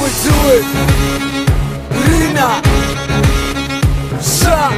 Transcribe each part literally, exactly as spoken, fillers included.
do it. Lina Ša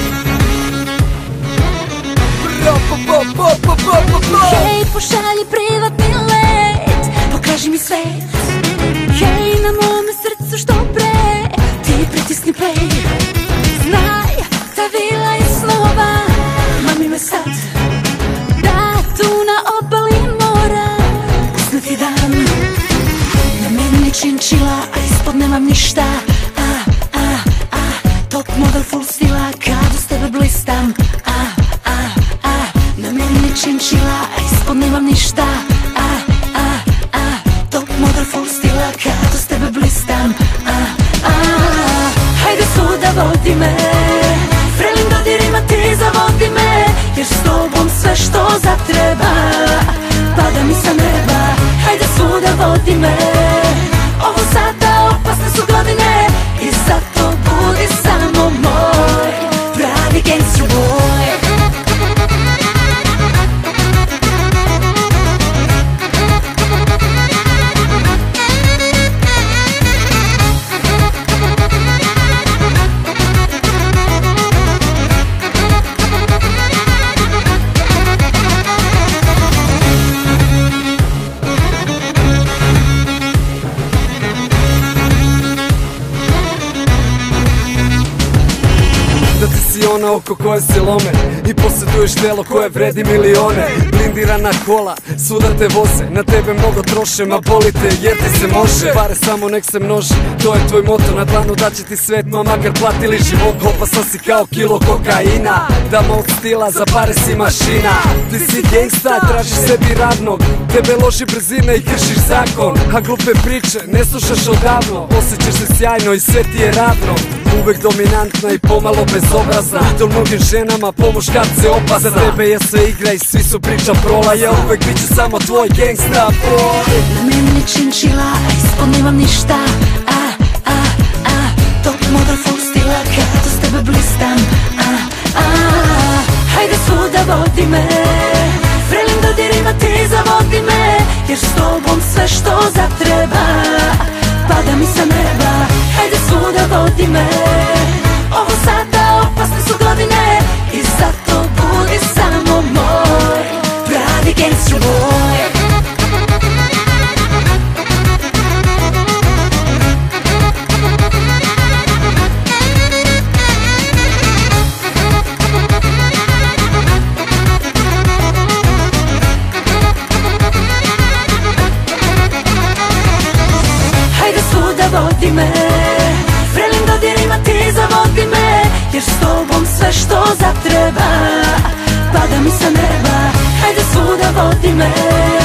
Hej, pošalji privatni let, pokaži mi svet. Hej, na mome srcu što pre, ti pritisni play. Znaj, ta vila je snova, mami me sad. Da, tu na obali mora, usneti dan. Na meni činčila, a ispod nemam ništa. A, a, a, top model full stila, kad uz tebe blistam. A, a, a, na meni činčila, a ispod nemam ništa. A, a, a, top model full stila, kad uz tebe blistam. A, a, hajde svuda vodi me, vrelim dodirima ti zavodi me, jer s tobom sve što zatreba pada mi sa neba. Hajde svuda vodi me, ovo sada opasne su godine, i zato budi samo moj pravi gangster boy. Da ti si ona oko koje se lome i posjeduješ telo koje vredi milione. Blindirana kola, svuda te voze, na tebe mnogo troše, ma boli te jer ti se može. Pare samo nek se množe, to je tvoj moto na dlanu, da će ti svet, ma makar platili život. Opasan si kao kilo kokaina, dama od stila, za pare si mašina. Ti si gangsta, tražiš sebi ravnog, tebe loži brzine i kršiš zakon. A glupe priče ne slušaš odavno, osjećaš se sjajno i sve ti je ravno. Uvek dominantna i pomalo bezobrazna, idol mnogim ženama, po muškarce opasna. Za tebe je sve igra i svi su priča prola, ja uvek bit ću samo tvoj gangsta boy. Na meni činčila, a ispod nemam ništa. A, a, a, top model full stila, kad uz tebe blistam. A, a, hajde svuda vodi me, vrelim dodirima ti zavodi me, jer s tobom sve što zatreba pada mi sa neba. Hajde svuda vodi me, ovo sada opasne su godine, i zato budi samo moj pravi gangster boy. Hajde svuda vodi me, vrelim dodirima ti zavodi me, jer s tobom sve što zatreba pada mi sa neba. Hajde svuda vodi me.